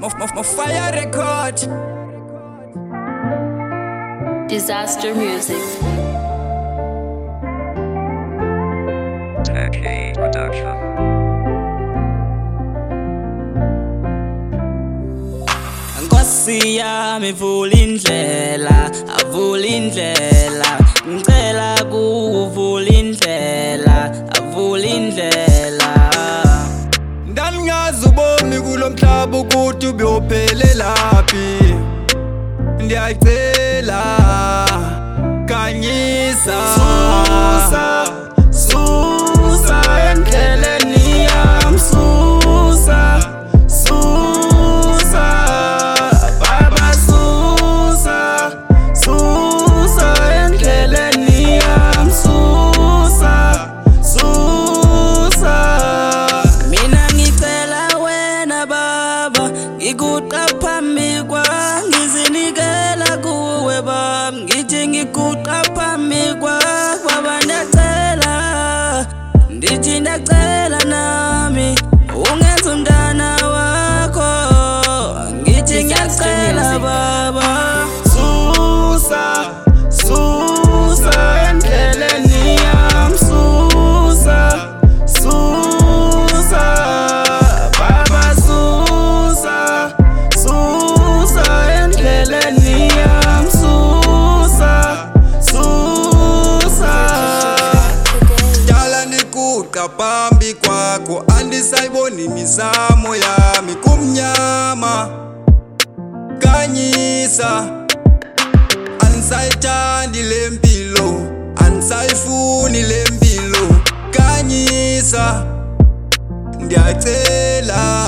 My fire record. Disaster music. Tech Production. Nkosi yami vula indlela, avula indlela. Ngicela kuvula indlela, avula indlela. Ndangazi ubomi kulomhlaba ukuthi ubuyophelelaphi. Ndiyacela khanyisa, susa endleleni yami, susa baba, susa endleleni yami, susa. Mina ngicela wena baba, ngikuqa phambi kwami, ngizinikela kuwe baba, ngithi ngikuqa phambi kwakho baba, ndiyacela, ndithi ndiyacela nami ungenza umntana wakho, ngithi ngiyacela baba, susa endleleni yami, susa baba, susa endleleni yami, susa. Dala ndikuqa phambi kwakho, andisayiboni imizamo yami, kumnyama khanyisa. Andisayithandi le mpilo, andisayifuni le mpilo, khanyisa. Ndiyacela